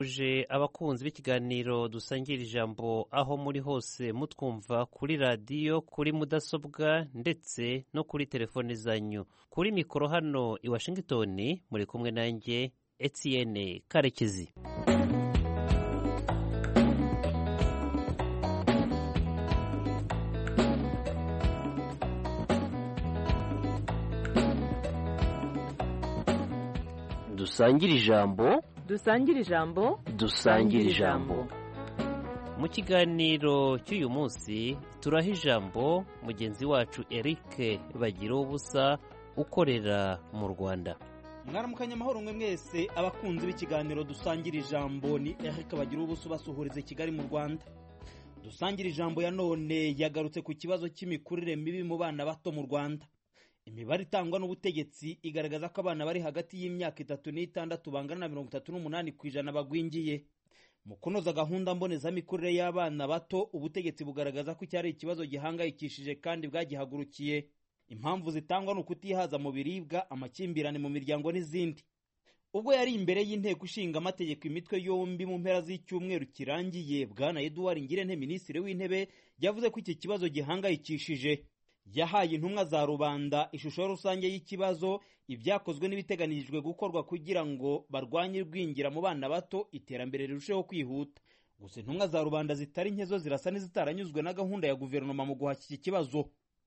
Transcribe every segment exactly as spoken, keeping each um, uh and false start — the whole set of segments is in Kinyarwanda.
uje abakunzi b'ikiganiro dusangira ijambo aho muri hose mutwumva kuri radiyo, kuri mudasobwa ndetse no kuri telefoni zanyu. Kuri mikoro hano i Washington muri kumwe nanjye Etienne Karekezi. Dusangira ijambo dusangira ijambo dusangira ijambo mu kiganiro cy'uyu munsi turaha ijambo mugenzi wacu Eric bagira ubusa ukorera mu Rwanda. Mwaramukanya amahoro mwe mwese abakunzi b'ikiganiro dusangira ijambo, ni Eric bagira ubusa basuhuriza Kigali mu Rwanda. Dusangira ijambo ya none yagarutse ku kibazo cy'imikurire mibi mu bana bato mu Rwanda. Imibare itangwa n'ubutegetsi igaragaza ko abana bari hagati y'imyaka itatu n'itandatu bangana na mirongo itatu n'umunani ku ijana bagwingiye. Mu kunoza gahunda mbonezamikurire y'abana bato, ubutegetsi bugaragaza ko cyari ikibazo gihangayikishije kandi bwagihagurukiye. Impamvu zitangwa ni ukutihaza mu biribwa, amakimbirane mu miryango n'izindi. Ubwo yari imbere y'inteko ishinga amategeko imitwe yombi mu mpera z'icyumweru kirangiye, Bwana Edouard Ngirente, minisitiri w'intebe, yavuze ko iki kibazo gihangayikishije. Yahaye intumwa za rubanda ishusho rusange y'ikibazo, ibyakozwe n'ibiteganijwe gukorwa kugira ngo barwanye irwingira mu bana bato, iterambere rirusheho kwihuta. Gusa intumwa za rubanda zitari nkezo zirasa n'izitaranyuzwe na gahunda ya guverinoma mu guhashya iki kibazo.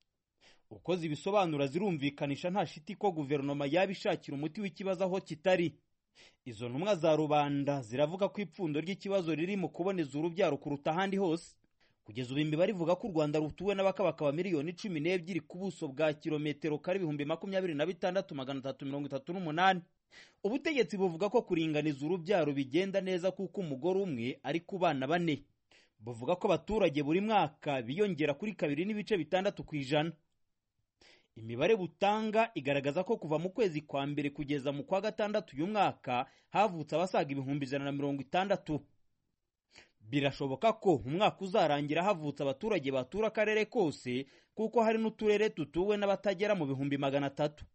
Uko zibisobanura zirumvikanisha nta shiti ko guverinoma yabishakira umuti w'ikibazo aho kitari. Izo ntumwa za rubanda ziravuga ko ipfundo ry'ikibazo riri mu kuboneza urubyaro kuruta ahandi hose. Kugeza ubu imibare ivuga ko u Rwanda rutuwe n'abakabakaba miliyoni cumi n'ebyiri ku buso bwa kilometero kare ibihumbi makumyabiri na bitandatu magana atatu mirongo itatu n'umunani. Ubutegetsi buvuga ko kuringaniza urubyaro bigenda neza kuko umugore umwe ari ku bana bane. Buvuga ko abaturage buri mwaka biyongera kuri kabiri n'ibice bitandatu ku ijana. Imibare butanga igaragaza ko kuva mu kwezi kwa mbere kugeza mu kwa gatandatu uyu mwaka havutse abasaga ibihumbi ijana na mirongo itandatu. Birashoboka ko umwaka uzarangira havutse abaturage batura akarere kose, kuko hari n'uturere tutuwe n'abatagera mu bihumbi magana atatu.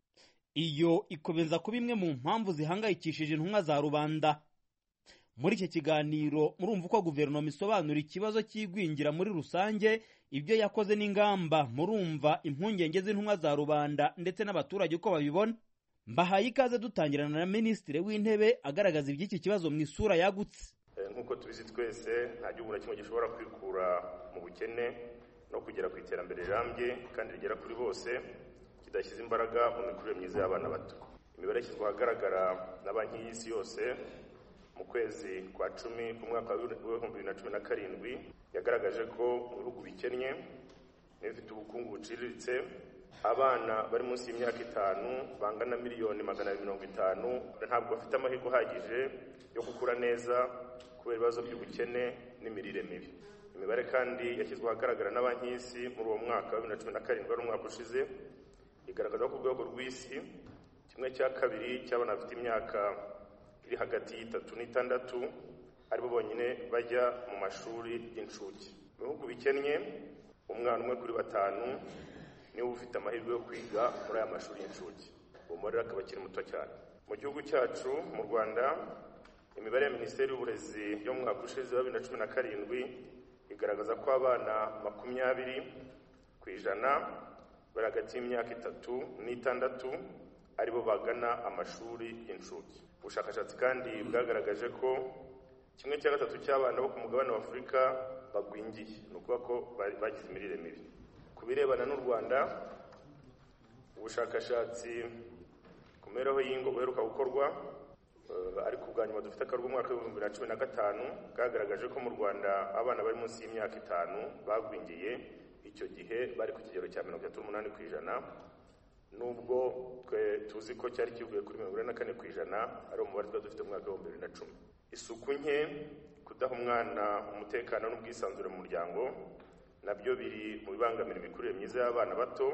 Iyo ikomeza kuba imwe mu mpamvu zihangayikishije intumwa za rubanda. Muri iki kiganiro murumva uko guverinoma isobanura ikibazo cy'igwingira muri rusange, ibyo yakoze n'ingamba. Murumva impungenge z'intumwa za rubanda ndetse n'abaturage uko babibona. Mbahaye ikaze dutangirana na minisitiri w'intebe agaragaza iby'iki kibazo mu isura yagutse. Nk'uko tubizi twese, nta gihugu na kimwe gishobora kwikura mu bukene no kugera ku iterambere rirambye kandi rigera kuri bose kidashyize imbaraga mu mikurire myiza y'abana bato. Imibare ishyizwe ahagaragara na banki y'isi yose mu kwezi kwa cumi ku mwaka w'ibihumbi bibiri na cumi na karindwi yagaragaje ko mu bihugu bikennye n'ibifite ubukungu buciriritse, abana bari munsi y'imyaka itanu bangana miliyoni magana abiri mirongo itanu ntabwo bafite amahirwe ahagije yo gukura neza kubera ibibazo by'ubukene n'imirire mibi. Imibare kandi yashyizwe ahagaragara na banki y'isi muri uwo mwaka wa bibiri na cumi na karindwi ari umwaka ushize igaragaza ko ku rwego rw'isi kimwe cya kabiri cy'abana bafite imyaka iri hagati y'itatu n'itandatu aribo bonyine bajya mu mashuri y'incuke. Mu bihugu bikennye umwana umwe kuri batanu niwe ufite amahirwe yo kwiga muri aya mashuri y'incuke, uwo mubare akaba akiri muto cyane. Mu gihugu cyacu mu Rwanda, imibare ya Minisiteri y'Uburezi yo mu mwaka ushize wa bibiri na cumi na karindwi igaragaza ko abana makumyabiri ku ijana bari hagati y'imyaka itatu n'itandatu aribo bagana amashuri y'incuke. Ubushakashatsi kandi bwagaragaje ko kimwe cya gatatu cy'abana bo ku mugabane wa Afurika bagwingiye, ni ukuvuga ko bagize imirire mibi. Ku birebana n'u Rwanda, ubushakashatsi ku mibereho y'ingo buheruka gukorwa ariko ubwa nyuma dufite akarwa umwaka w'ibihumbi bibiri na cumi na gatanu bwagaragaje ko mu Rwanda abana bari munsi y'imyaka itanu bagwingiye. Icyo gihe bari ku kigero cya mirongo itatu n'umunani ku ijana, nubwo twe tuzi ko cyari kivuye kuri mirongo ine na kane ku ijana ari umubare twari dufite mu mwaka w'ibihumbi bibiri na cumi. Isuku nke, kudaha umwana umutekano n'ubwisanzure mu muryango nabyo biri mu bibangamira imikurire myiza y'abana bato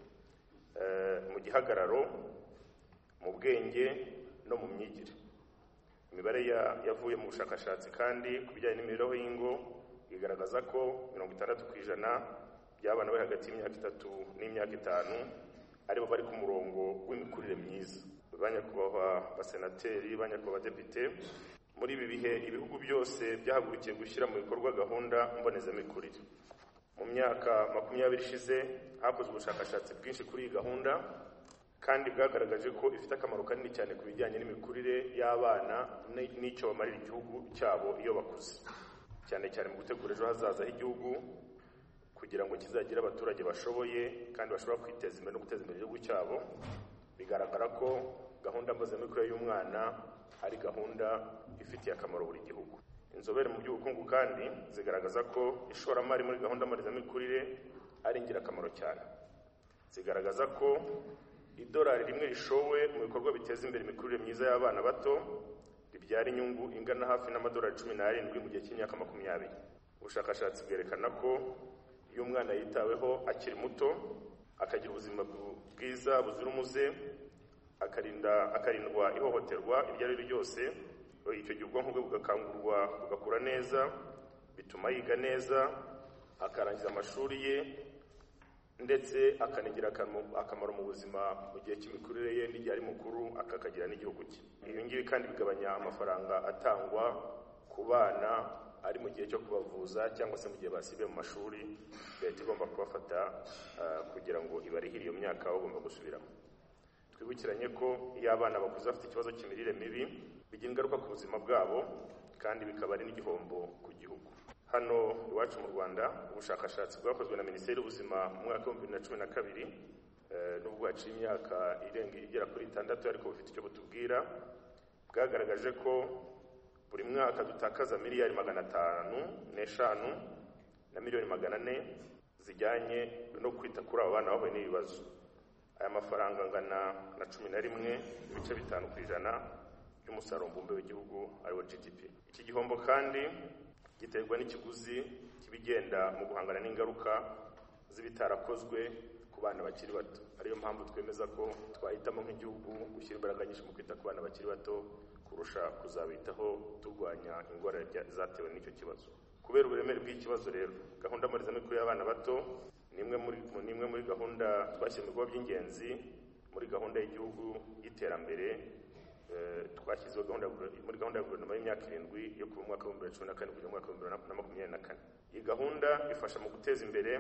mu gihagararo, mu bwenge no mu myigire. Imibare yavuye mu bushakashatsi kandi ku bijyanye n'imibereho y'ingo igaragaza ko mirongo itandatu ku ijana by'abana bari hagati y'imyaka itatu n'imyaka itanu aribo bari ku murongo w'imikurire myiza. Banyakubahwa basenateri, banyakubahwa badepite, Muri ibi bihe ibihugu byose byahagurukiye gushyira mu bikorwa gahunda mbonezamikurire. Mu myaka makumyabiri ishize hakozwe ubushakashatsi bwinshi kuri iyi gahunda kandi bwagaragaje ko ifite akamaro kanini cyane ku bijyanye n'imikurire y'abana n'icyo bamarira igihugu cyabo iyo bakuze, cyane cyane mu gutegura ejo hazaza h'igihugu kugira ngo kizagire abaturage bashoboye kandi bashobora kwiteza imbere no guteza imbere igihugu cyabo. Bigaragara ko gahunda mbonezamikurire y'umwana ari gahunda ifitiye akamaro buri gihugu. Inzobere mu by'ubukungu kandi zigaragaza ko ishoramari muri gahunda mbonezamikurire ari ingirakamaro cyane. Zigaragaza ko idolari rimwe rishowe mu bikorwa biteza imbere imikurire myiza y'abana bato ribyara inyungu ingana hafi n'amadolari cumi n'arindwi mu gihe cy'imyaka makumyabiri. Ubushakashatsi bwerekana ko iyo umwana yitaweho akiri muto akagira ubuzima bwiza buzira umuze, akarinda akarindwa ihohoterwa iryo ari ryo ryose, icyo gihe ubwonko bwe bugakangurwa bugakura neza, bituma yiga neza, akarangiza amashuri ye ndetse akanagira akamaro mu buzima mu gihe cy'imikurire ye n'igihe ari mukuru, akakagira n'igihugu cye. Ibi ngibi kandi bigabanya amafaranga atangwa ku bana ari mu gihe cyo kubavuza cyangwa se mu gihe basibiye mu mashuri, leta igomba kubafata uh, kugira ngo ibarihire iyo myaka bagomba gusubiramo. Twibukiranye ko iyo abana bakuze bafite ikibazo cy'imirire mibi bigira ingaruka ku buzima bwabo kandi bikaba ari n'igihombo ku gihugu. Hano iwacu mu Rwanda ubushakashatsi bwakozwe na Minisiteri y'Ubuzima mu mwaka wa bibiri na cumi na kabiri eh, n'ubwo haciye imyaka irenga igera kuri itandatu ariko bufite icyo butubwira, bwagaragaje ko buri mwaka dutakaza miliyari magana atanu n'eshanu na miliyoni magana ane zijyanye no kwita kuri abo bana bahuye n'ibibazo. Aya mafaranga angana na cumi na rimwe ibice bitanu ku ijana by'umusaruro mbumbe w'igihugu ariwo G D P. Iki gihombo kandi giterwa n'ikiguzi kibigenda mu guhangana n'ingaruka z'ibitarakozwe ku bana bakiri bato. Ariyo mpamvu twemeza ko twahitamo nk'igihugu gushyira imbaraga nyinshi mu kwita ku bana bakiri bato kurusha kuzabitaho turwanya ingorane zatewe n'icyo kibazo. Kubera uburemere bw'ikibazo rero, gahunda mbonezamikurire y'abana bato ni imwe muri nimwe muri gahunda twashyize mu bikorwa by'ingenzi muri gahunda y'igihugu y'iterambere. Twashyizeho gahunda muri gahunda ya guverinoma y'imyaka irindwi yo kuva mu mwaka w'ibihumbi bibiri na cumi na kane kugera mu mwaka w'ibihumbi bibiri na makumyabiri na kane. Iyi gahunda ifasha mu guteza imbere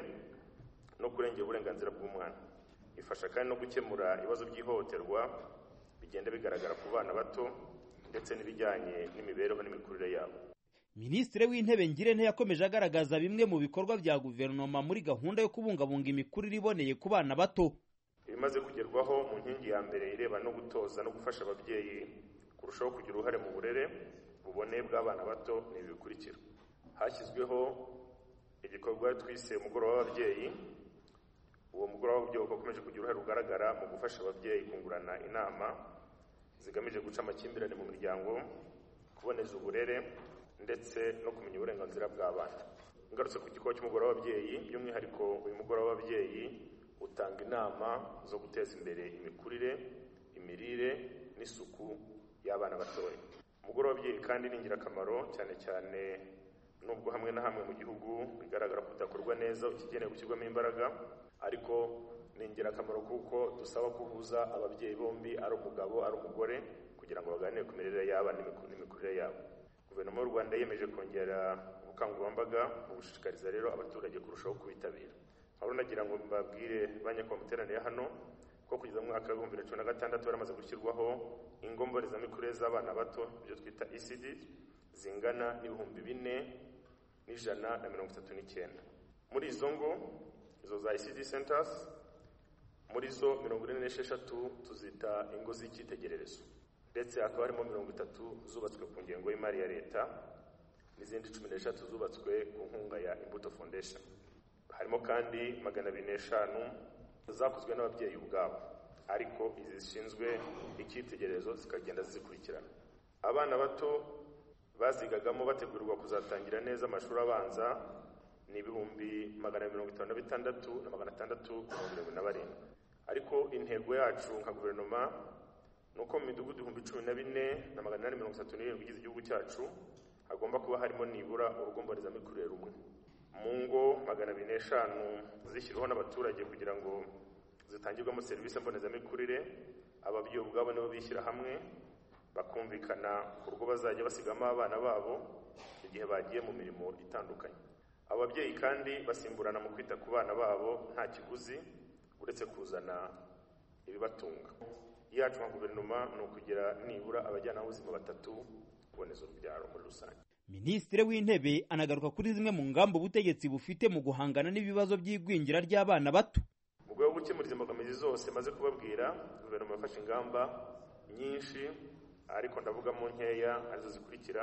no kurengera uburenganzira bw'umwana. Ifasha kandi no gukemura ibibazo by'ihohoterwa bigenda bigaragara ku bana bato ndetse n'ibijyanye n'imibereho n'imikurire yabo. Minisitiri w'Intebe Ngirente yakomeje agaragaza bimwe mu bikorwa bya guverinoma muri gahunda yo kubungabunga imikurire iboneye ku bana bato. Ibimaze kugerwaho mu nkingi ya mbere ireba no gutoza no gufasha ababyeyi kurushaho kugira uruhare mu burere buboneye bw'abana bato ni ibikurikira. Hashyizweho igikorwa twise umugoroba w'ababyeyi. Uwo mugoroba w'ababyeyi ukomeje kugira uruhare rugaragara mu gufasha ababyeyi kungurana inama zigamije guca amakimbirane mu miryango, kuboneza uburere ndetse no kumenya uburenganzira bw'abana. Ngarutse ku gikorwa cy'umugoroba w'ababyeyi, by'umwihariko uyu mugoroba w'ababyeyi utanga inama zo guteza imbere imikurire, imirire n'isuku y'abana batoya. Umugoroba w'ababyeyi kandi ni ingirakamaro cyane cyane nubwo hamwe na hamwe mu gihugu bigaragara ko udakorwa neza, ukigenewe gushyirwamo imbaraga, ariko ni ingirakamaro kuko dusaba kuhuza ababyeyi bombi, ari umugabo ari umugore, kugira ngo baganire ku mirire y'abana n'imikurire yabo. Guverinoma y'u Rwanda yiyemeje kongera ubukangurambaga mu gushishikariza rero abaturage kurushaho kubitabira. Aho nagira ngo mbabwire banyakwa muteranire hano ko kugeza mu mwaka wa bibiri na cumi na gatandatu baramaze gushyirwaho ingo mbonezamikurire z'abana bato, ibyo twita E C D, zingana n'ibihumbi bine n'ijana na mirongo itatu n'icyenda. Muri izo ngo, izo za E C D centers, muri zo mirongo ine n'esheshatu tuzita ingo z'icyitegererezo, ndetse hakaba harimo mirongo itatu zubatswe ku ngengo y'imari ya leta n'izindi cumi n'eshatu zubatswe ku nkunga ya Imbuto Foundation. Harimo kandi magana abiri n'eshanu zakozwe n'ababyeyi ubwabo, ariko izi zishinzwe icyitegererezo zikagenda zikurikirana. Abana bato bazigagamo bategurirwa kuzatangira neza amashuri abanza ni ibihumbi magana mirongo itanu na bitandatu na magana atandatu mirongo irindwi na barindwi. Ariko intego yacu nka guverinoma ni uko mu midugudu ibihumbi cumi na bine na magana inani mirongo itatu n'irindwi igize igihugu cyacu hagomba kuba harimo nibura urugo mbonezamikurire rumwe. Mu ngo magana abiri n'eshanu zishyirwaho n'abaturage kugira ngo zitangirwamo serivisi mbonezamikurire, ababyeyi ubwabo nibo bishyira hamwe bakumvikana ku rugo bazajya basigamo abana babo igihe bagiye mu mirimo itandukanye. Ababyeyi kandi basimburana mu kwita ku bana babo nta kiguzi uretse kuzana ibibatunga. Iyacu nka guverinoma ni ukugira nibura abajyanama b'ubuzima batatu kuboneza urubyaro muri rusange. Minisitiri w'Intebe anagaruka kuri zimwe mu ngamba ubutegetsi bufite mu guhangana n'ibibazo by'igwingira ry'abana bato. Mu rwego rwo gukemura izi mbogamizi zose maze kubabwira, guverinoma yafashe ingamba nyinshi ariko ndavuga mu nkeya arizo zikurikira.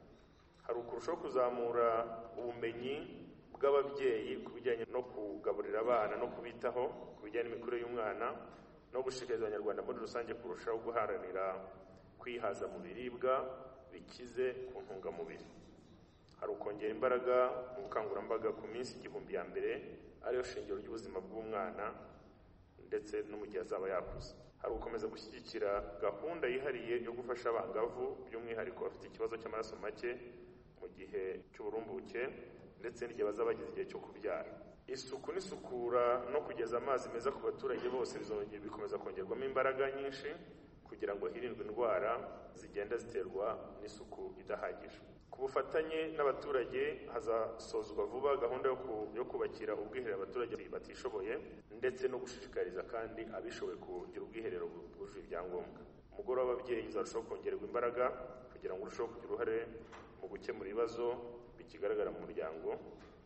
Hari ukurushaho kuzamura ubumenyi bw'ababyeyi ku bijyanye no kugaburira abana no kubitaho, ku bijyanye n'imikurire y'umwana, no gushishikariza abanyarwanda muri rusange kurushaho guharanira kwihaza mu biribwa bikize ku ntungamubiri. Hari ukongera imbaraga mu bukangurambaga ku minsi igihumbi ya mbere ariyo shingiro ry'ubuzima bw'umwana ndetse no mu gihe azaba yakuze. Hari ugukomeza gushyigikira gahunda yihariye yo gufasha abangavu by'umwihariko bafite ikibazo cy'amaraso make mu gihe cy'uburumbuke ndetse n'igihe bazaba bageze igihe cyo kubyara. Isuku n'isukura no kugeza amazi meza ku baturage bose bizongera bikomeza kongerwamo imbaraga nyinshi kugira ngo hirindwe indwara zigenda ziterwa n'isuku idahagije. Ku bufatanye n'abaturage hazasozwa vuba gahunda yo kubakira ubwiherero abaturage batishoboye ndetse no gushishikariza kandi abishoboye kugira ubwiherero bwujuje ibyangombwa. Umugore w'ababyeyi uzarushaho kongererwa imbaraga kugira ngo urusheho kugira uruhare mu gukemura ibibazo bikigaragara mu muryango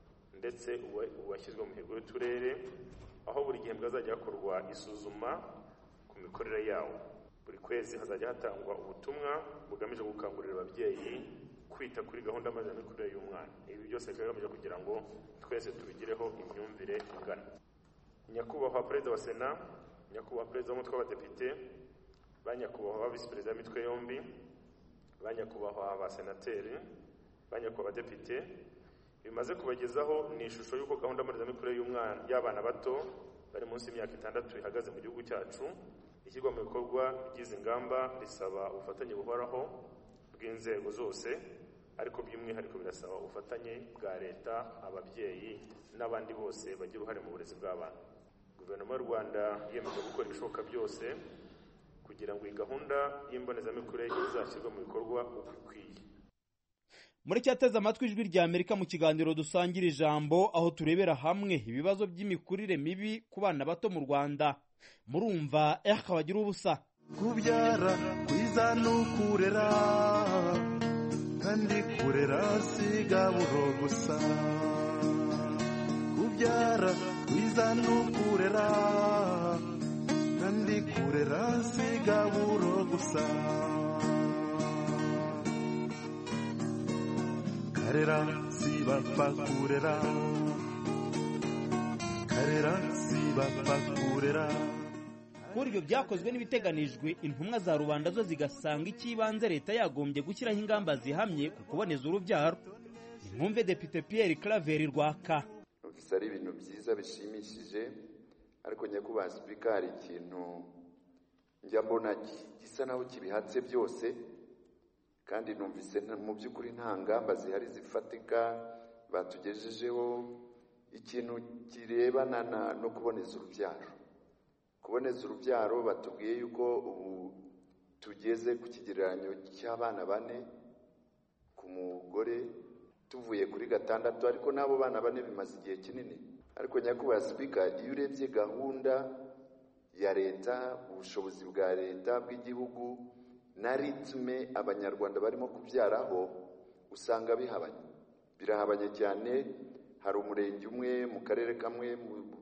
ndetse uwashyizwe mu mihigo y'uturere, aho buri gihembwe hazajya hakorwa isuzuma ku mikorere yawo. Buri kwezi hazajya hatangwa ubutumwa bugamije gukangurira ababyeyi kwita kuri gahunda mbonezamikurire y'umwana. Ibi byose bigamije kugira ngo twese tubigireho imyumvire ingana. Nyakubahwa Perezida wa Sena, Nyakubahwa Perezida w'Umutwe w'Abadepite, ba Nyakubahwa Visi Perezida w'imitwe yombi, ba Nyakubahwa Abasenateri, ba Nyakubahwa Abadepite, bimaze kubagezaho ni ishusho y'uko gahunda mbonezamikurire y'umwana y'abana bato bari munsi y'imyaka itandatu ihagaze mu gihugu cyacu. Ishyirwa mu bikorwa ry'izi ngamba risaba ubufatanye buhoraho bw'inzego zose, ariko by'umwihariko birasaba ubufatanye bwa leta, ababyeyi n'abandi bose bagira uruhare mu burezi bw'abana. Guverinoma y'u Rwanda yiyemeje gukora ibishoboka byose kugira ngo iyi gahunda y'imbonezamikurire izashyirwe mu bikorwa uko ikwiye. Muri cyateze amatwi ijwi rya Amerika mu kiganiro dusangira ijambo, aho turebera hamwe ibibazo by'imikurire mibi ku bana bato mu Rwanda. Murumva Eric Bagira ubusa. Kubyara kwiza n'ukurera kandi kurera sigaburo gusa. Kubyara kwiza n'ukurera kandi kurera sigaburo gusa. Karera sibapfa kurera, karera sibapfa kurera. Kuri ibyo byakozwe n'ibiteganijwe, intumwa za rubanda zo zigasanga icy'ibanze leta yagombye gushyiraho ingamba zihamye ku kuboneza urubyaro. Nimwumve Depite Pierre Claver Rwaka. Numvise ari ibintu byiza bishimishije, ariko nyakubahwa Speaker, hari ikintu njya mbona gisa naho kibihatse byose, kandi numvise mu by'ukuri nta ngamba zihari zifatika batugejejeho ikintu kirebana no kuboneza urubyaro. Kuboneza urubyaro batubwiye yuko ubu tugeze ku kigereranyo cy'abana bane ku mugore, tuvuye kuri gatandatu, ariko n'abo bana bane bimaze igihe kinini. Ariko nyakubahwa Speaker, iyo urebye gahunda ya leta, ubushobozi bwa leta bw'igihugu na ritme abanyarwanda barimo kubyaraho, usanga bihabanye birahabanye cyane. Hari umurenge umwe mu karere kamwe mu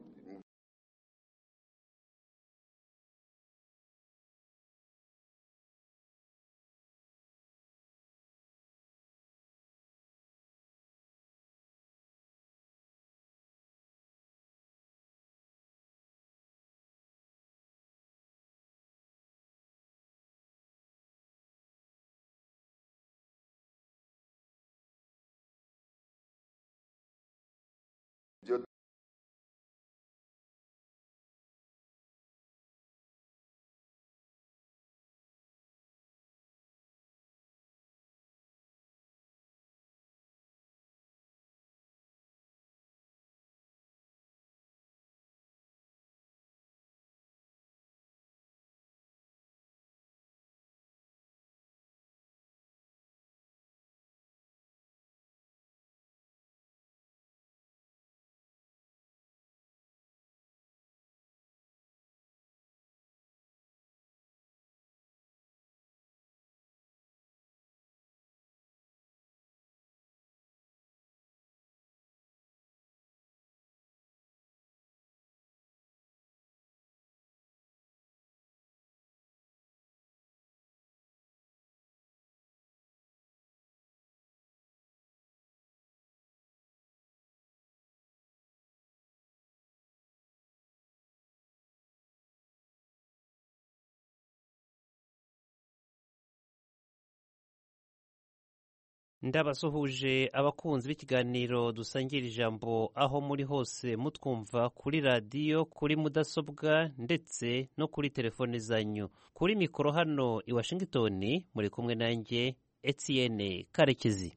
ndabasuhuje abakunzi b'ikiganiro dusangira ijambo aho muri hose mutwumva kuri radiyo, kuri mudasobwa ndetse no kuri telefoni zanyu. Kuri mikoro hano i Washington muri kumwe nanjye Etienne Karekezi.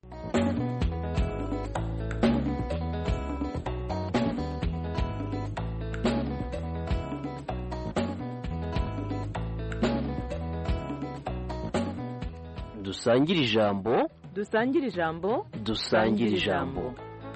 Dusangira ijambo dusangira ijambo dusangira ijambo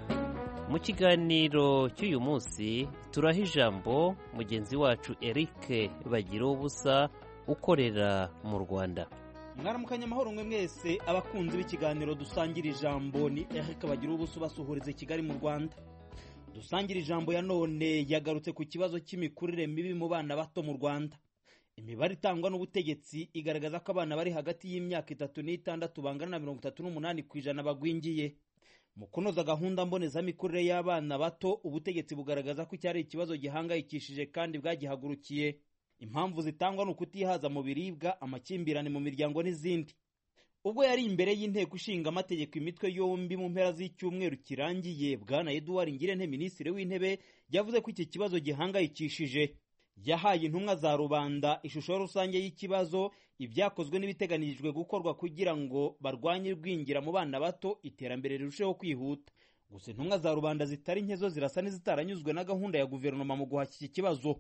mu kiganiro cy'uyu munsi turaha ijambo mugenzi wacu Eric bagira ubusa ukorera mu Rwanda. mwaramukanya amahoro mwe mwese abakunzi b'ikiganiro dusangira ijambo, ni Eric bagira ubusa basuhuriza Kigali mu Rwanda. Dusangira ijambo ya none yagarutse ku kibazo cy'imikurire mibi mu bana bato mu Rwanda. Imibare itangwa n'ubutegetsi igaragaza ko abana bari hagati y'imyaka itatu n'itandatu bangana na mirongo itatu n'umunani ku ijana bagwingiye. Mu kunoza gahunda mbonezamikurire y'abana bato, ubutegetsi bugaragaza ko cyari ikibazo gihangayikishije kandi bwagihagurukiye. Impamvu zitangwa ni ukutihaza mu biribwa, amakimbirane mu miryango n'izindi. Ubwo yari imbere y'inteko ishinga amategeko imitwe yombi mu mpera z'icyumweru kirangiye, Bwana Edouard Ngirente, minisitiri w'intebe, yavuze ko iki kibazo gihangayikishije. Yahaye intumwa za rubanda ishusho rusange y'ikibazo, ibyakozwe n'ibiteganijwe gukorwa kugira ngo barwanye igwingira mu bana bato, iterambere rirusheho kwihuta. Gusa intumwa za rubanda zitari nkezo zirasa n'izitaranyuzwe na gahunda ya guverinoma mu guhashya iki kibazo.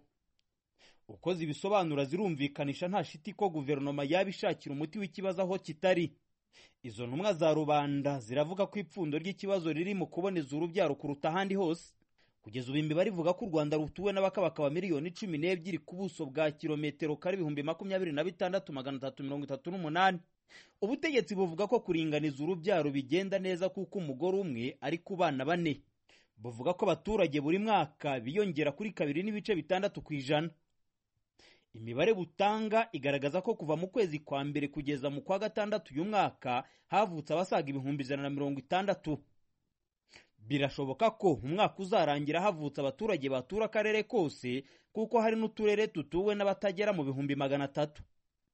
Uko zibisobanura zirumvikanisha nta shiti ko guverinoma yabishakira umuti w'ikibazo aho kitari. Izo ntumwa za rubanda ziravuga ko ipfundo ry'ikibazo riri mu kuboneza urubyaro kuruta ahandi hose. Kugeza ubu imibare ivuga ko u Rwanda rutuwe n'abakabakaba miliyoni cumi n'ebyiri ku buso bwa kilometero kare ibihumbi makumyabiri na bitandatu magana atatu mirongo itatu n'umunani. Ubutegetsi buvuga ko kuringaniza urubyaro bigenda neza kuko umugore umwe ari ku bana bane. Buvuga ko abaturage buri mwaka biyongera kuri kabiri n'ibice bitandatu ku ijana. Imibare butanga igaragaza ko kuva mu kwezi kwa mbere kugeza mu kwa gatandatu uyu mwaka havutse abasaga ibihumbi ijana na mirongo itandatu. Birashoboka ko umwaka uzarangira havutse abaturage batura akarere kose, kuko hari n'uturere tutuwe n'abatagera mu bihumbi magana atatu.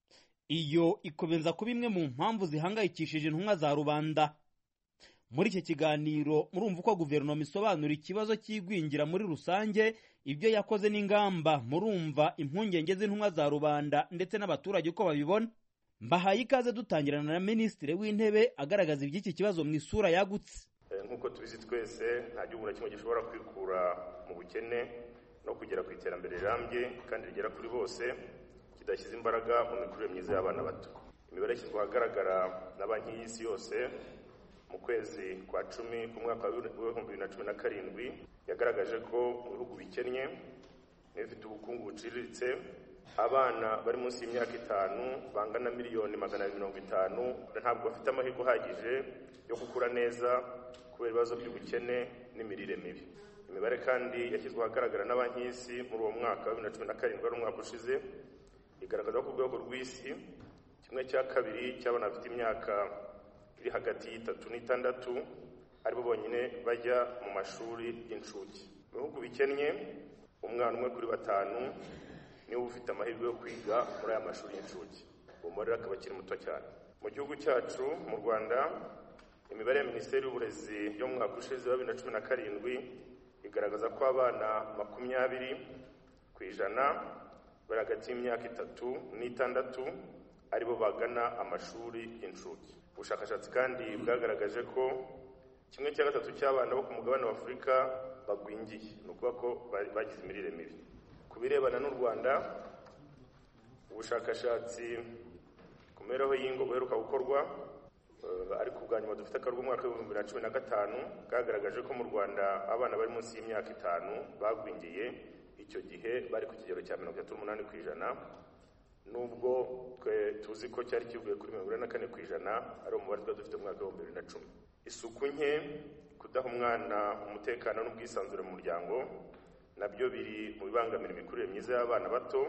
Iyo ikomeza kuba imwe mu mpamvu zihangayikishije intumwa za rubanda. Muri iki kiganiro murumva uko guverinoma isobanura ikibazo cy'igwingira muri rusange, ibyo yakoze n'ingamba. Murumva impungenge z'intumwa za rubanda ndetse n'abaturage uko babibona. Mbahaye ikaze dutangirana na minisitiri w'intebe agaragaza iby'iki kibazo mu isura yagutse. Nk'uko tubizi twese, nta gihugu na kimwe gishobora kwikura mu bukene no kugera ku iterambere rirambye kandi rigera kuri bose kidashyize imbaraga mu mikurire myiza y'abana bato. Imibare ishyirwa ahagaragara na banki y'isi yose mu kwezi kwa cumi ku mwaka w'ibihumbi bibiri na cumi na karindwi yagaragaje ko mu bihugu bikennye n'ibifite ubukungu buciriritse, abana bari munsi y'imyaka itanu bangana miliyoni magana abiri mirongo itanu ntabwo bafite amahirwe ahagije yo gukura neza kubera ibibazo by'ubukene n'imirire mibi. Imibare kandi yashyizwe ahagaragara na banki y'isi muri uwo mwaka wa bibiri na cumi na karindwi ari umwaka ushize igaragaza ko ku rwego rw'isi kimwe cya kabiri cy'abana bafite imyaka iri hagati y'itatu n'itandatu aribo bonyine bajya mu mashuri y'incuke. Mu bihugu bikennye umwana umwe kuri batanu niwe ufite amahirwe yo kwiga muri aya mashuri y'incuke, uwo mubare akaba akiri muto cyane. Mu gihugu cyacu mu Rwanda, imibare ya Minisiteri y'Uburezi yo mu mwaka ushize wa bibiri na cumi na karindwi igaragaza ko abana makumyabiri ku ijana bari hagati y'imyaka itatu n'itandatu aribo bagana amashuri y'incuke. Ubushakashatsi kandi bwagaragaje ko kimwe cya gatatu cy'abana bo ku mugabane wa Afurika bagwingiye, ni ukuvuga ko bagize imirire mibi. Ku birebana n'u Rwanda, ubushakashatsi ku mibereho y'ingo buheruka gukorwa ariko ubwa nyuma dufite akarwa umwaka w'ibihumbi bibiri na cumi na gatanu bwagaragaje ko mu Rwanda abana bari munsi y'imyaka itanu bagwingiye, icyo gihe bari ku kigero cya mirongo itatu n'umunani ku ijana, nubwo twe tuzi ko cyari kivuye kuri mirongo ine na kane ku ijana ari umubare twari dufite mu mwaka w'ibihumbi bibiri na cumi. Isuku nke, kudaha umwana umutekano n'ubwisanzure mu muryango nabyo biri mu bibangamira imikurire myiza y'abana bato,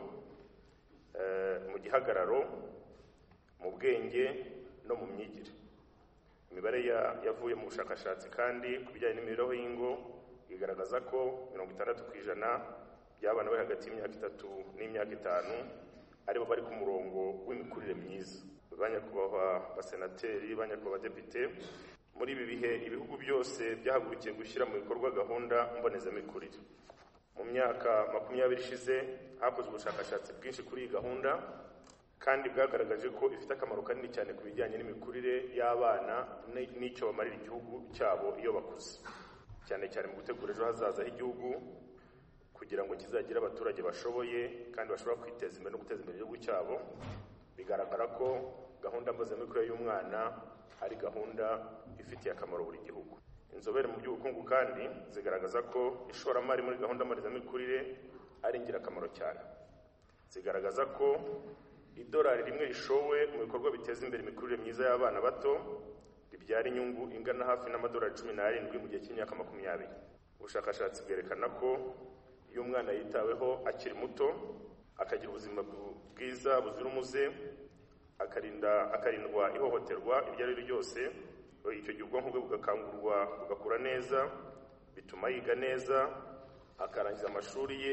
mu gihagararo, mu bwenge no mu myigire. Imibare yavuye mu bushakashatsi kandi ku bijyanye n'imibereho y'ingo igaragaza ko mirongo itandatu ku ijana by'abana bari hagati y'imyaka itatu n'imyaka itanu aribo bari ku murongo w'imikurire myiza. Banyakubahwa basenateri, banyakubahwa badepite, Muri ibi bihe ibihugu byose byahagurukiye gushyira mu bikorwa gahunda mbonezamikurire. Mu myaka makumyabiri ishize hakozwe ubushakashatsi bwinshi kuri iyi gahunda kandi bwagaragaje ko ifite akamaro kanini cyane ku bijyanye n'imikurire y'abana n'icyo bamarira igihugu cyabo iyo bakuze, cyane cyane mu gutegura ejo hazaza h'igihugu kugira ngo kizagire abaturage bashoboye kandi bashobora kwiteza imbere no guteza imbere igihugu cyabo. Bigaragara ko gahunda mbonezamikurire y'umwana ari gahunda ifitiye akamaro buri gihugu. Inzobere mu by'ubukungu kandi zigaragaza ko ishoramari muri gahunda mbonezamikurire ari ingirakamaro cyane. Zigaragaza ko idolari rimwe rishowe mu bikorwa biteza imbere imikurire myiza y'abana bato ribyara inyungu ingana hafi n'amadolari cumi n'arindwi mu gihe cy'imyaka makumyabiri. Ubushakashatsi bwerekana ko iyo umwana yitaweho akiri muto akagira ubuzima bwiza buzira umuze, akarinda akarindwa ihohoterwa iryo ari ryo ryose, icyo gihe ubwonko bwe bugakangurwa bugakura neza, bituma yiga neza, akarangiza amashuri ye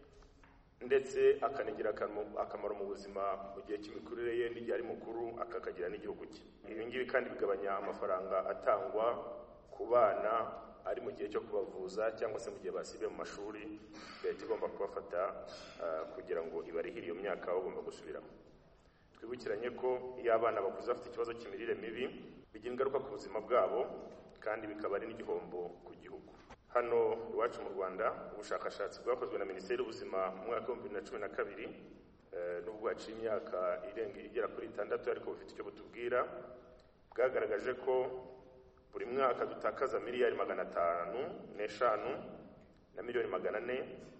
ndetse akanagira akamaro mu buzima mu gihe cy'imikurire ye n'igihe ari mukuru, akakagira n'igihugu cye. Ibi ngibi kandi bigabanya amafaranga atangwa ku bana ari mu gihe cyo kubavuza cyangwa se mu gihe basibiye mu mashuri, leta igomba kubafata uh, kugira ngo ibarihire iyo myaka bagomba gusubiramo. Twibukiranye ko iyo abana bakuze bafite ikibazo cy'imirire mibi bigira ingaruka ku buzima bwabo kandi bikaba ari n'igihombo ku gihugu. Hano iwacu mu Rwanda ubushakashatsi bwakozwe na Minisiteri y'Ubuzima mu mwaka wa bibiri na cumi na kabiri eh, n'ubwo haciye imyaka irenga igera kuri itandatu ariko bufite icyo butubwira, bwagaragaje ko buri mwaka dutakaza miliyari magana atanu n'eshanu na miliyoni magana ane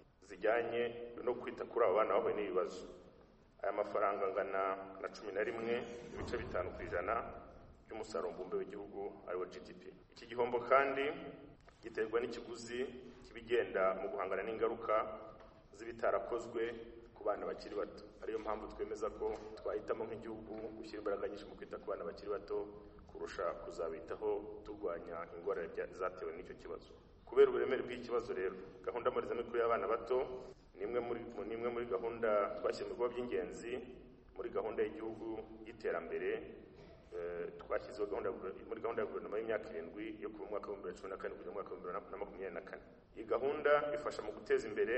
zijyanye no kwita kuri abo bana bahuye n'ibibazo. Aya mafaranga angana na cumi na rimwe ibice bitanu ku ijana by'umusaruro mbumbe w'igihugu ariwo G D P. Iki gihombo kandi giterwa n'ikiguzi kibigenda mu guhangana n'ingaruka z'ibitarakozwe ku bana bakiri bato. Ariyo mpamvu twemeza ko twahitamo nk'igihugu gushyira imbaraga nyinshi mu kwita ku bana bakiri bato kurusha kuzabitaho turwanya ingorane zatewe n'icyo kibazo. Kubera uburemere bw'ikibazo rero, gahunda mbonezamikurire y'abana bato ni imwe muri ni imwe muri gahunda twashyize mu bikorwa by'ingenzi muri gahunda y'igihugu y'iterambere. Twashyizeho gahunda muri gahunda ya guverinoma y'imyaka irindwi yo kuva mu mwaka wa bibiri na cumi na kane kugera mu mwaka wa bibiri na makumyabiri na kane. Iyi gahunda ifasha mu guteza imbere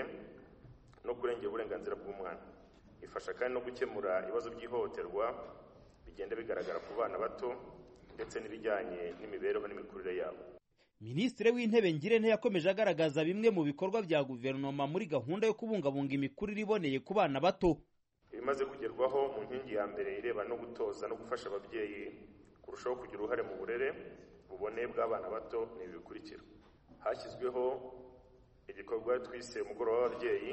no kurengera uburenganzira bw'umwana. Ifasha kandi no gukemura ibibazo by'ihohoterwa bigenda bigaragara ku bana bato ndetse n'ibijyanye n'imibereho n'imikurire yabo. Minisitiri w'Intebe Ngirente yakomeje agaragaza bimwe mu bikorwa bya guverinoma muri gahunda yo kubungabunga imikurire iboneye ku bana bato. Ibimaze kugerwaho mu nkingi ya mbere ireba no gutoza no gufasha ababyeyi kurushaho kugira uruhare mu burere buboneye bw'abana bato ni ibikurikira. Hashyizweho igikorwa twise umugoroba w'ababyeyi.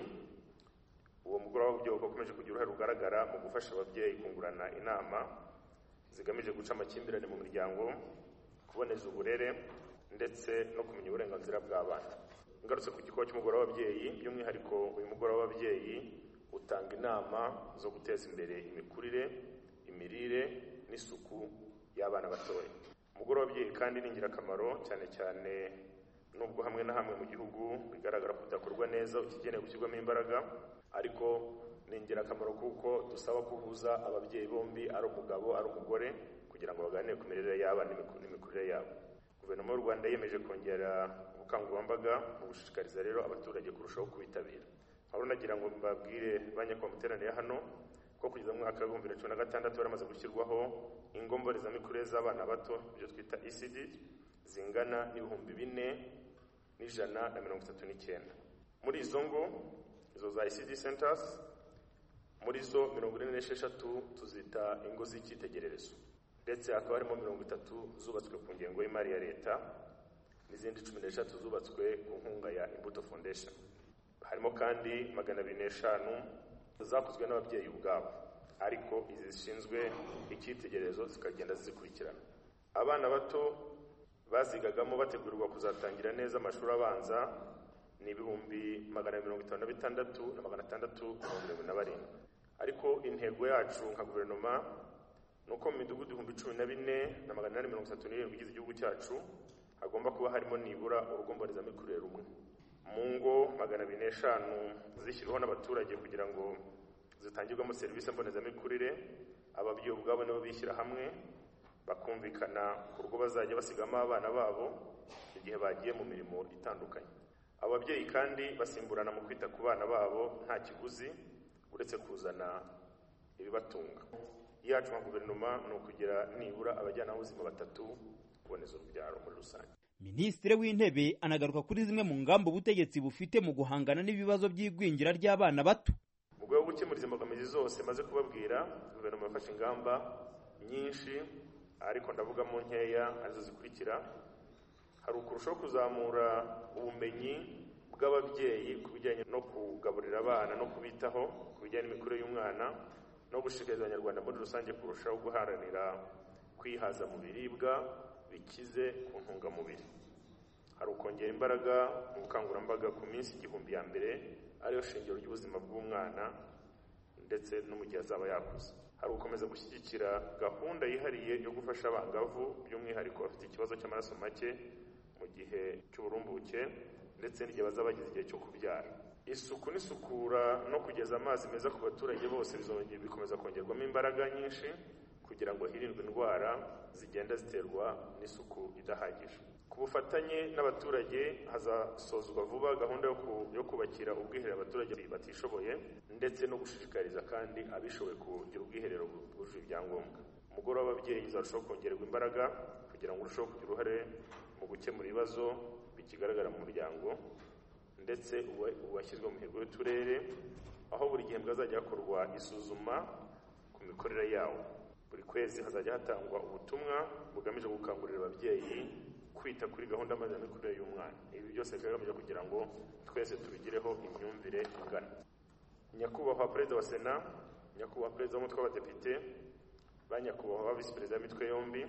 Uwo mugoroba w'ababyeyi ukomeje kugira uruhare rugaragara mu gufasha ababyeyi kungurana inama zigamije guca amakimbirane mu miryango, kuboneza uburere ndetse no kumenya uburenganzira bw'abana. Ngarutse ku gikorwa cy'umugoroba w'ababyeyi, by'umwihariko uyu mugoroba w'ababyeyi utanga inama zo guteza imbere imikurire, imirire n'isuku y'abana batoya. Umugoroba w'ababyeyi kandi ni ingirakamaro cyane cyane nubwo hamwe na hamwe mu gihugu bigaragara ko bidakorwa neza, ukigenewe gushyirwamo imbaraga, ariko ni ingirakamaro kuko dusaba kuhuza ababyeyi bombi, ari umugabo ari umugore, kugira ngo baganire ku mirire y'abana n'imikurire yabo. Guverinoma y'u Rwanda yiyemeje kongera ubukangurambaga mu gushishikariza rero abaturage kurushaho kubitabira. Aho nagira ngo mbabwire banyakwa muteranire hano ko kugeza mu mwaka wa bibiri na cumi na gatandatu baramaze gushyirwaho ingo mbonezamikurire z'abana bato, ibyo twita E C D, zingana n'ibihumbi bine n'ijana na mirongo itatu n'icyenda. Muri izo ngo, izo za E C D centers, muri zo mirongo ine n'esheshatu tuzita ingo z'icyitegererezo, ndetse hakaba harimo mirongo itatu zubatswe ku ngengo y'imari ya leta n'izindi cumi n'eshatu zubatswe ku nkunga ya Imbuto Foundation. Harimo kandi magana abiri n'eshanu zakozwe n'ababyeyi ubwabo, ariko izi zishinzwe icyitegererezo zikagenda zikurikirana. Abana bato bazigagamo bategurirwa kuzatangira neza amashuri abanza ni ibihumbi magana mirongo itanu na bitandatu na magana atandatu mirongo irindwi na barindwi. Ariko intego yacu nka guverinoma ni uko mu midugudu ibihumbi cumi na bine na magana inani mirongo itatu n'irindwi igize igihugu cyacu hagomba kuba harimo nibura urugo mbonezamikurire rumwe. Mu ngo magana abiri n'eshanu zishyirwaho n'abaturage kugira ngo zitangirwamo serivisi mbonezamikurire, ababyeyi ubwabo nibo bishyira hamwe bakumvikana ku rugo bazajya basigamo abana babo igihe bagiye mu mirimo itandukanye. Ababyeyi kandi basimburana mu kwita ku bana babo nta kiguzi uretse kuzana ibibatunga. Iyacu nka guverinoma ni ukugira nibura abajyanama b'ubuzima batatu kuboneza urubyaro muri rusange. Minisitiri w'Intebe anagaruka kuri zimwe mu ngamba ubutegetsi bufite mu guhangana n'ibibazo by'igwingira ry'abana bato. Mu rwego rwo gukemura izi mbogamizi zose maze kubabwira, guverinoma yafashe ingamba nyinshi ariko ndavuga mu nkeya arizo zikurikira. Hari ukurushaho kuzamura ubumenyi bw'ababyeyi ku bijyanye no kugaburira abana no kubitaho, ku bijyanye n'imikurire y'umwana, no gushishikariza abanyarwanda muri rusange kurushaho guharanira kwihaza mu biribwa bikize ku ntungamubiri. Hari ukongera imbaraga mu bukangurambaga ku minsi igihumbi ya mbere ariyo shingiro ry'ubuzima bw'umwana ndetse no mu gihe azaba yakuze. Hari ugukomeza gushyigikira gahunda yihariye yo gufasha abangavu by'umwihariko bafite ikibazo cy'amaraso make mu gihe cy'uburumbuke ndetse n'igihe bazaba bagize igihe cyo kubyara. Isuku n'isukura no kugeza amazi meza ku baturage bose bizongera bikomeza kongerwamo imbaraga nyinshi kugira ngo hirindwe indwara zigenda ziterwa n'isuku idahagije. Ku bufatanye n'abaturage hazasozwa vuba gahunda yo kubakira ubwiherero abaturage batishoboye ndetse no gushishikariza kandi abishoboye kugira ubwiherero bwujuje ibyangombwa. Umugore w'ababyeyi uzarushaho kongererwa imbaraga kugira ngo urusheho kugira uruhare mu gukemura ibibazo bikigaragara mu muryango ndetse ubu washyizwe mu mihigo y'uturere aho buri gihembwe hazajya hakorwa isuzuma ku mikorere yawo. Buri kwezi hazajya hatangwa ubutumwa bugamije gukangurira ababyeyi kwita kuri gahunda mbonezamikurire y'umwana. Ibi byose bigamije kugira ngo twese tubigireho imyumvire ingana. Nyakubahwa Perezida wa Sena, Nyakubahwa Perezida w'Umutwe w'Abadepite, ba Nyakubahwa Visi Perezida w'imitwe yombi,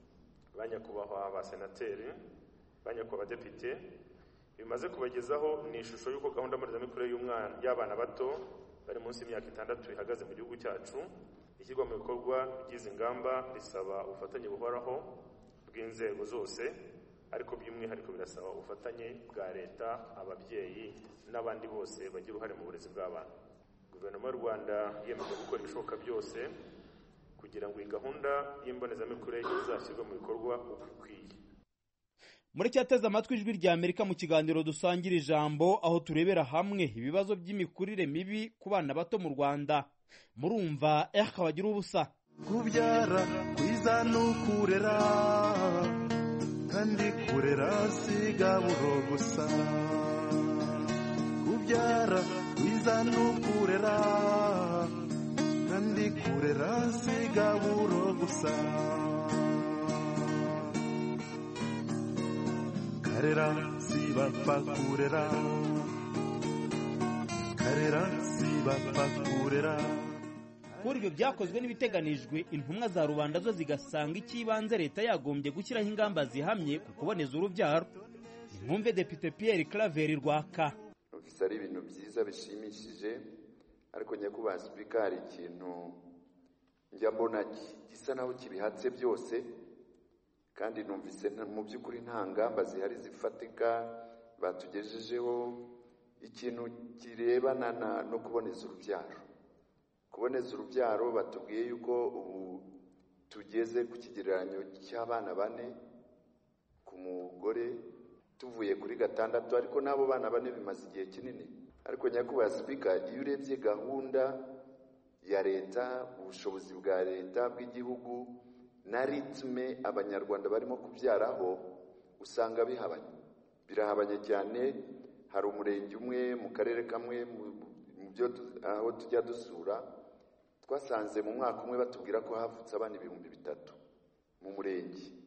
ba Nyakubahwa Abasenateri, ba Nyakubahwa Abadepite, bimaze kubagezaho ni ishusho y'uko gahunda mbonezamikurire y'umwana y'abana bato bari munsi y'imyaka itandatu ihagaze mu gihugu cyacu. Ishyirwa mu bikorwa by'izi ngamba risaba ubufatanye buhoraho bw'inzego zose, ariko by'umwihariko birasaba ubufatanye bwa leta, ababyeyi n'abandi bose bagira uruhare mu burezi bw'abana. Guverinoma y'u Rwanda yiyemeje gukora ibishoboka byose kugira ngo iyi gahunda y'imbonezamikurire izashyirwe mu bikorwa uko ikwiye. Muri cyateze amatwi ijwi rya Amerika mu kiganiro dusangira ijambo, aho turebera hamwe ibibazo by'imikurire mibi ku bana bato mu Rwanda. Murumva Eric Bagira ubusa. Kubyara kwiza n'ukurera kandi kurera sigaburo gusa. Kubyara kwiza n'ukurera kandi kurera sigaburo gusa. Karera sibapfa kurera, karera sibapfa kurera. Kuri ibyo byakozwe n'ibiteganijwe, intumwa za rubanda zo zigasanga icy'ibanze leta yagombye gushyiraho ingamba zihamye ku kuboneza urubyaro. Mwumve Depite Pierre Claver Rwaka. Numvise ari ibintu byiza bishimishije, ariko nyakubahwa Speaker hari ikintu njya mbona gisa naho kibihatse byose, kandi numvise mu by'ukuri nta ngamba zihari zifatika batugejejeho ikintu kirebana no kuboneza urubyaro. Kuboneza urubyaro batubwiye yuko ubu tugeze ku kigereranyo cy'abana bane ku mugore, tuvuye kuri gatandatu, ariko n'abo bana bane bimaze igihe kinini. Ariko nyakubahwa Speaker, iyo urebye gahunda ya leta, ubushobozi bwa leta bw'igihugu na ritme abanyarwanda barimo kubyaraho, usanga bihabanye birahabanye cyane. Hari umurenge umwe mu karere kamwe mu byo aho tujya dusura, twasanze mu mwaka umwe batubwira ko havutse abana ibihumbi bitatu mu murenge.